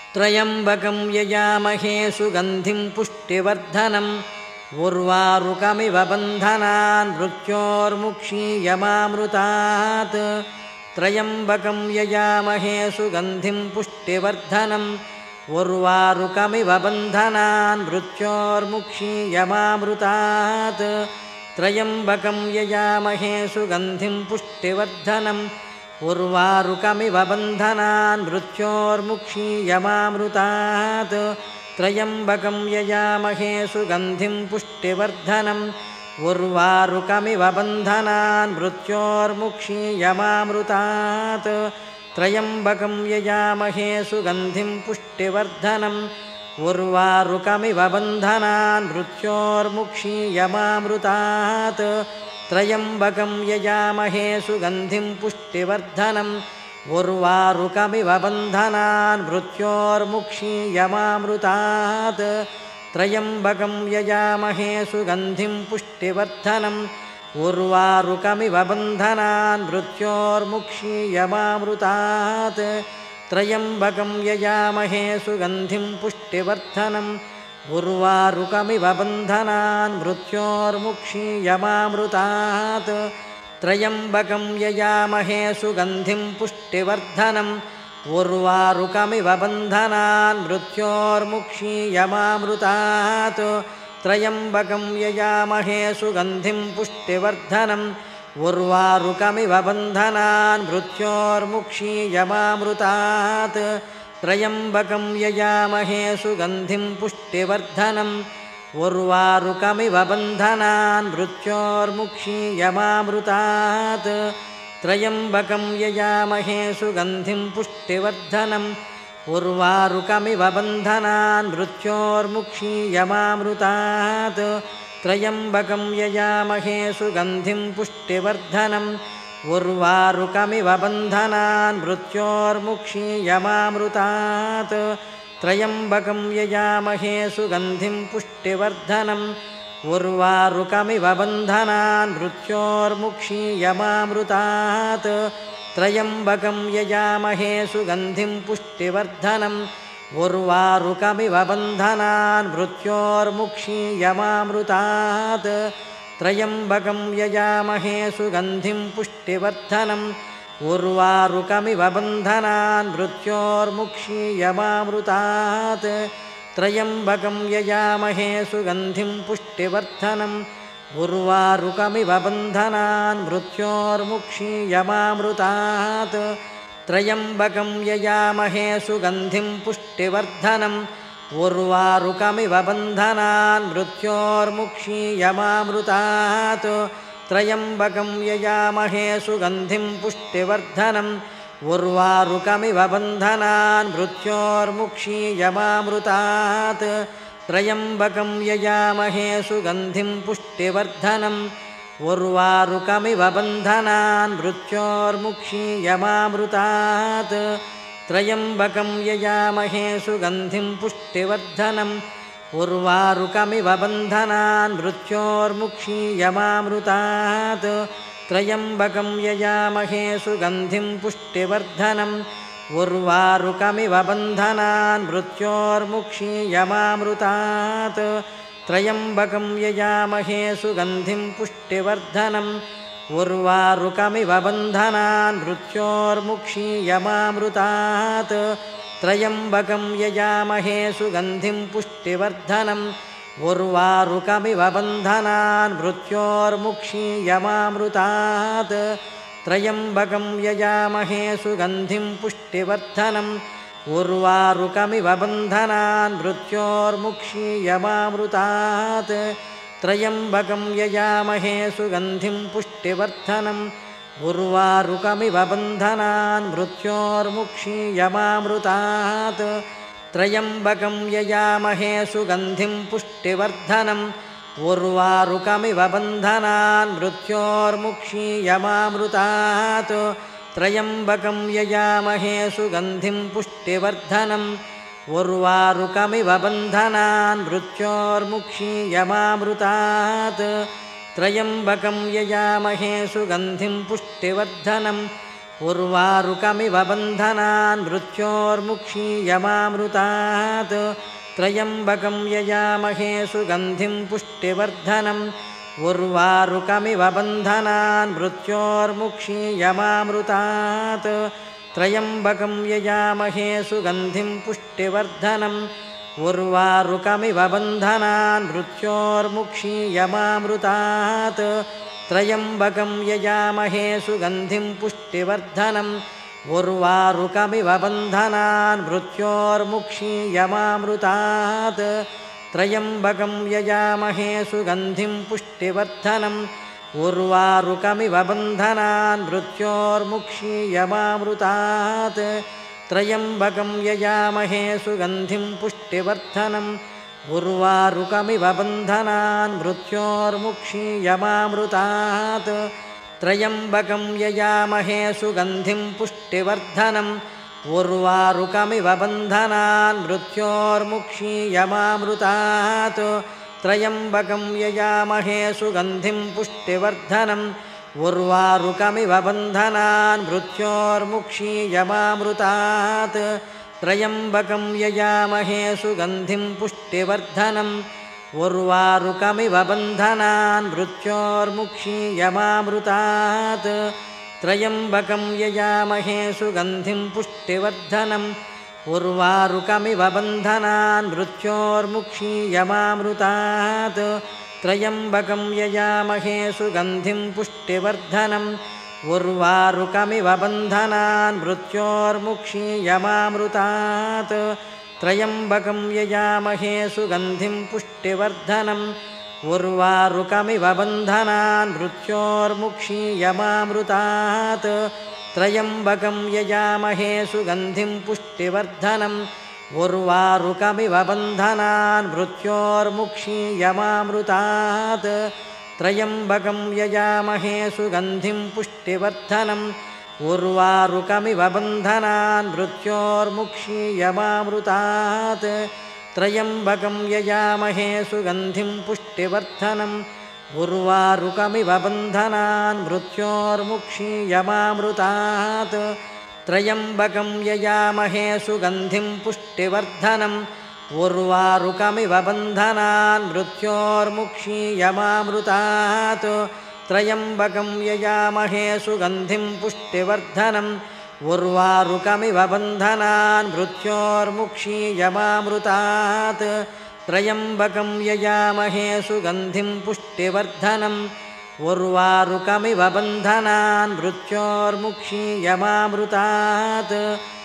त्र्यम्बकं यजामहे सुगन्धिं पुष्टिवर्धनम् उर्वारुकमिव बन्धनान् मृत्योर्मुक्षीयमामृतात् त्र्यम्बकं यजामहे सुगन्धिं पुष्टिवर्धनम् उर्वारुकमिव बन्धनान् मृत्योर्मुक्षीयमामृतात् त्र्यम्बकं यजामहे सुगन्धिं पुष्टिवर्धनम् उर्वारुकमिव बन्धनान् मृत्योर्मुक्षीयमामृतात् त्र्यम्बकं यजामहे सुगन्धिं पुष्टिवर्धनम् उर्वारुकमिव बन्धनान् मृत्योर्मुक्षीयमामृतात् त्र्यम्बकं यजामहे सुगन्धिं पुष्टिवर्धनम् उर्वारुकमिव बन्धनान् मृत्योर्मुक्षीयमामृतात् त्र्यम्बकं यजामहे सुगन्धिं पुष्टिवर्धनम् उर्वारुकमिव बन्धनान् मृत्योर्मुक्षीयमामृतात् त्र्यम्बकं यजामहे सुगन्धिं पुष्टिवर्धनम् उर्वारुकमिव बन्धनान् मृत्योर्मुक्षीयमामृतात् त्र्यम्बकं यजामहे सुगन्धिं पुष्टिवर्धनम् उर्वारुकमिव बन्धनान् मृत्योर्मुक्षीयमामृतात् त्र्यम्बकं यजामहे सुगन्धिं पुष्टिवर्धनम् उर्वारुकमिव बन्धनान् मृत्योर्मुक्षीयमामृतात् त्र्यम्बकं यजामहे सुगन्धिं पुष्टिवर्धनम् उर्वारुकमिव बन्धनान् मृत्योर्मुक्षीयमामृतात् त्र्यम्बकं यजामहे सुगन्धिं पुष्टिवर्धनम् उर्वारुकमिव बन्धनान् मृत्योर्मुक्षीयमामृतात् त्र्यम्बकं यजामहे सुगन्धिं पुष्टिवर्धनम् उर्वारुकमिव बन्धनान् मृत्योर्मुक्षीयमामृतात् त्र्यम्बकं यजामहे सुगन्धिं पुष्टिवर्धनम् उर्वारुकमिव बन्धनान् मृत्योर्मुक्षीयमामृतात् त्र्यम्बकं यजामहे सुगन्धिं पुष्टिवर्धनम् उर्वारुकमिव बन्धनान् मृत्योर्मुक्षीयमामृतात् त्र्यम्बकं यजामहे सुगन्धिं पुष्टिवर्धनम् उर्वारुकमिव बन्धनान् मृत्योर्मुक्षीयमामृतात् त्र्यम्बकं यजामहे सुगन्धिं पुष्टिवर्धनम् उर्वारुकमिव बन्धनान् मृत्योर्मुक्षीयमामृतात् त्र्यम्बकं यजामहे सुगन्धिं पुष्टिवर्धनम् उर्वारुकमिव बन्धनान् मृत्योर्मुक्षीयमामृतात् त्र्यम्बकं यजामहे सुगन्धिं पुष्टिवर्धनम् उर्वारुकमिव बन्धनान् मृत्योर्मुक्षीयमामृतात् त्र्यम्बकं यजामहे सुगन्धिं पुष्टिवर्धनम् उर्वारुकमिव बन्धनान् मृत्योर्मुक्षीयमामृतात् त्र्यम्बकं यजामहे सुगन्धिं पुष्टिवर्धनम् उर्वारुकमिव बन्धनान् मृत्योर्मुक्षीयमामृतात् त्र्यम्बकं यजामहे सुगन्धिं पुष्टिवर्धनम् उर्वारुकमिव बन्धनान् मृत्योर्मुक्षीयमामृतात् त्र्यम्बकं यजामहे सुगन्धिं पुष्टिवर्धनम् उर्वारुकमिव बन्धनान् मृत्योर्मुक्षीयमामृतात् त्र्यम्बकं यजामहे सुगन्धिं पुष्टिवर्धनम् उर्वारुकमिव बन्धनान् मृत्योर्मुक्षीयमामृतात् त्र्यम्बकं यजामहे सुगन्धिं पुष्टिवर्धनम् उर्वारुकमिव बन्धनान् मृत्योर्मुक्षीयमामृतात् त्र्यम्बकं यजामहे सुगन्धिं पुष्टिवर्धनम् उर्वारुकमिव बन्धनान् मृत्योर्मुक्षीयमामृतात् त्र्यम्बकं यजामहे सुगन्धिं पुष्टिवर्धनम् उर्वारुकमिव बन्धनान् मृत्योर्मुक्षीयमामृतात् त्र्यम्बकं यजामहे सुगन्धिं पुष्टिवर्धनम् उर्वारुकमिव बन्धनान् मृत्योर्मुक्षीयमामृतात् त्र्यम्बकं यजामहे सुगन्धिं पुष्टिवर्धनम् उर्वारुकमिव बन्धनान् मृत्योर्मुक्षीयमामृतात् त्र्यम्बकं यजामहे सुगन्धिं पुष्टिवर्धनम् उर्वारुकमिव बन्धनान् मृत्योर्मुक्षीयमामृतात् त्र्यम्बकं यजामहे सुगन्धिं पुष्टिवर्धनम् उर्वारुकमिव बन्धनान् मृत्योर्मुक्षीयमामृतात् त्र्यम्बकं यजामहे सुगन्धिं पुष्टिवर्धनम् उर्वारुकमिव बन्धनान् मृत्योर्मुक्षीयमामृतात् त्र्यम्बकं यजामहे सुगन्धिं पुष्टिवर्धनम् उर्वारुकमिव बन्धनान् मृत्योर्मुक्षीयमामृतात् त्र्यम्बकं यजामहे सुगन्धिं पुष्टिवर्धनम् उर्वारुकमिव बन्धनान् मृत्योर्मुक्षीयमामृतात् त्र्यम्बकं यजामहे सुगन्धिं पुष्टिवर्धनम् उर्वारुकमिव बन्धनान् मृत्योर्मुक्षीयमामृतात् त्र्यम्बकं यजामहे सुगन्धिं पुष्टिवर्धनम् उर्वारुकमिव बन्धनान् मृत्योर्मुक्षीयमामृतात् त्र्यम्बकं यजामहे सुगन्धिं पुष्टिवर्धनम् उर्वारुकमिव बन्धनान् मृत्योर्मुक्षीयमामृतात् त्र्यम्बकं यजामहे सुगन्धिं पुष्टिवर्धनम् उर्वारुकमिव बन्धनान् मृत्योर्मुक्षीयमामृतात् त्र्यम्बकं यजामहे सुगन्धिं पुष्टिवर्धनम् उर्वारुकमिव बन्धनान् मृत्योर्मुक्षीयमामृतात् त्र्यम्बकं यजामहे सुगन्धिं पुष्टिवर्धनम् उर्वारुकमिव बन्धनान् मृत्योर्मुक्षीयमामृतात् त्र्यम्बकं यजामहे सुगन्धिं पुष्टिवर्धनम् उर्वारुकमिव बन्धनान् मृत्योर्मुक्षीयमामृतात् त्र्यम्बकं यजामहे सुगन्धिं पुष्टिवर्धनम् उर्वारुकमिव बन्धनान् मृत्योर्मुक्षीयमामृतात् त्र्यम्बकं यजामहे सुगन्धिं पुष्टिवर्धनम् उर्वारुकमिव बन्धनान् मृत्योर्मुक्षीयमामृतात् त्र्यम्बकं यजामहे सुगन्धिं पुष्टिवर्धनम् उर्वारुकमिव बन्धनान् मृत्योर्मुक्षीयमामृतात् त्र्यम्बकं यजामहे सुगन्धिं पुष्टिवर्धनम् उर्वारुकमिव बन्धनान् मृत्योर्मुक्षीयमामृतात् त्र्यम्बकं यजामहे सुगन्धिं पुष्टिवर्धनम् उर्वारुकमिव बन्धनान् मृत्योर्मुक्षीयमामृतात् त्र्यम्बकं यजामहे सुगन्धिं पुष्टिवर्धनम् उर्वारुकमिव बन्धनान् मृत्योर्मुक्षीयमामृतात्